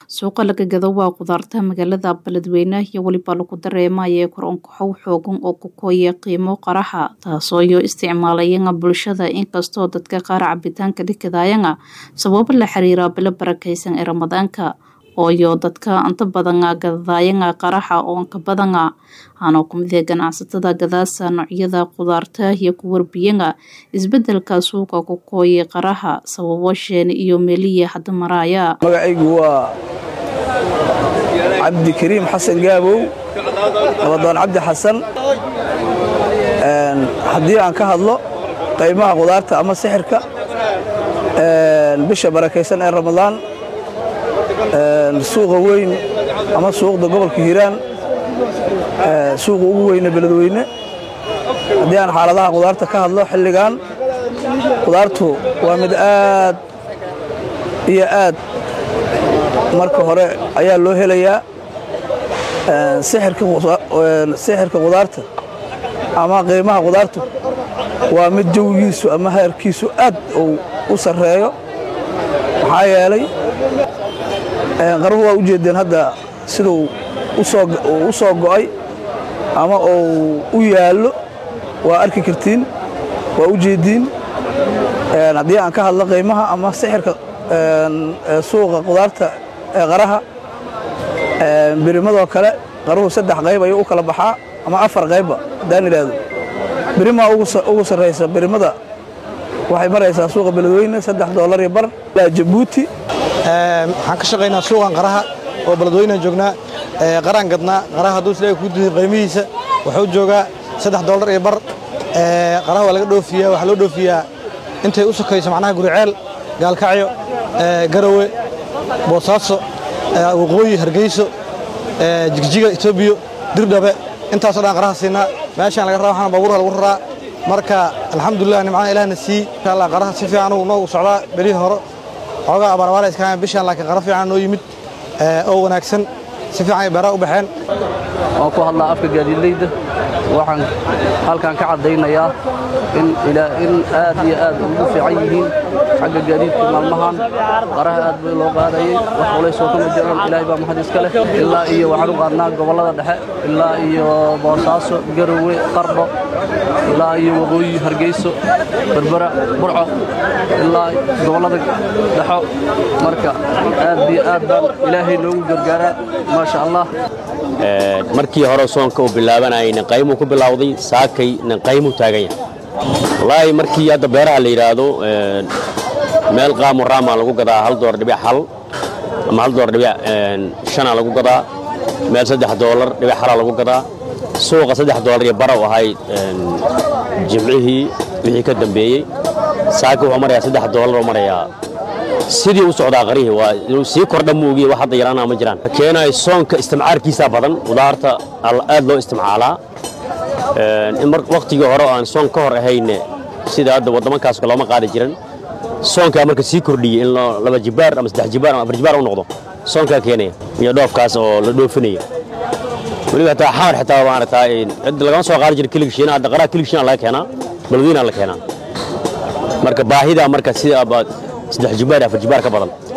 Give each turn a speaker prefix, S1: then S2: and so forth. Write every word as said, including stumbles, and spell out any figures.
S1: Suuqa laga gado waa khudaarta magaalada Beledweyne iyo waliba lagu dareemayo koronkoxow xoogan oo ku kooya qiimo qaraxa taasoo iyo isticmaalayeen bulshada inkastoo dadka qaar cabitaanka dhigayaan sabab la xiriira bil barakeysan ee Ramadaanka oo iyo dadka inta badan gadayaan qaraxa oo ka badan ana kumida ganacsatada gadaasa noocyada khudaarta iyo ku warbiyana isbedelka suuqa ku kooya qaraxa sababo sheen iyo meeliye hadda maraya
S2: magacaygu waa عبد الكريم حسن جابو رمضان عبد حسن حدي عن كهضلو قيمها قدرتها أما سحرك بشة بركيسان رمضان سوق وين أما سوق ده قبل كهيران سوق وين بلدوين حدي عن حالها قدرتها كهضلو حلقان قدرته ومدآد هي آد marka hore ayaa loo helayaa sixirka sixirka qudaarta ama qiimaha qudaartu waa mid jawigiisu ama heerkiisu aad u sareeyo waxa yeelay qarbo waa u jeedeen hadda sidoo u soo u soo go'ay ama oo u yaalo waa arki kartiin waa u jeedin hadii aan ka hadlo qiimaha ama sixirka suuqa qudaarta qaraha birimada kale qaruhu saddex qayb ay u kala baxaa ama afar qayb daanilaado birima ugu ugu sareysa birimada waxay maraysaa suuqa Beledweyne saddex dollar iyo bar la Djibouti
S3: ee waxaan ka shaqeynaa suuqan qaraha oo Beledweyne joognaa ee qaran gadnaa qaraha haduu isleey ku diiday qiimihiisa wuxuu joogaa saddex dollar iyo bar ee qaraha waa laga dhoofiyaa waxa loo dhoofiyaa intay u sokayso macnaha guriceel gaalkacyo ee garawe boosaaso waqooyi hargeyso jigjiga Itoobiya dirdhabe intaas oo dhan qaraha siinaa meeshan laga raaxo waxaan baabuur lagu raraa marka alxamdulillah nimcada ilaahna si insha Allah qaraha si fiican uu noo socdaa bari hore xogaa abaarwaa iska bishan laakiin qara fiican noo yimid oo wanaagsan si fiican ay bara u baxeen
S4: oo ku hadla afka gaadiidleyda waxaan halkan ka cadeynayaa in ila in aad iyo aad ugu fiican yihiin xagga gaadiidka maalmahan qaraha aad bay loo qaadayay wax walaal soo kuma jiraan ilaahay baa mahad iska leh ilaa iyo waxaan u qaadnaa gobolada dhexe ilaa iyo boosaaso garowe qarbo ilaa iyo waqooyi hargeyso berbera burco ilaa gobolada dhexe marka aad iyo aad baan ilaahay noogu gargaaraa ma sha Allah
S5: ee markii hore soonka uu bilaabanayna qaymo ku bilowday saakay qaymo taagan yahay wallahi markii hadda beeraha la yiraahdo ee meel qaamo raama lagu gadaa hal dollar dhibic hal ama hal dollar dhibic shan lagu gadaa meel saddex dollar dhibic hal lagu gadaa suuqa saddex dollar iyo bar oo ahay jimcihii wixii ka dambeeyay saaka wuxuu marayaa saddex dollar oo marayaa sidii u socdaa qarihi waa inuu si kordha muugiyo wax hadda yaraana ma jiraan keenay soonka isticmaalkiisa badan qudaarta aad loo isticmaalaa ee in waqtiga hore aan soon ka hor ahayn sida hadda wadamadaas looma qaadi jirin soonka marka si kordhiyay in laba jibaar ama saddex jibaar ama afar jibaar uu noqdo soonka keenay iyo dhoofkaas oo la dhoofinayo waliba taa xaar xitaa waan arkaa in cid laga soo qaadi jiray kilishiina hadda qara kilishiina la keenaa Beledweyne la keenaa marka baahida marka sida saddex jibaar afar jibaar ka badan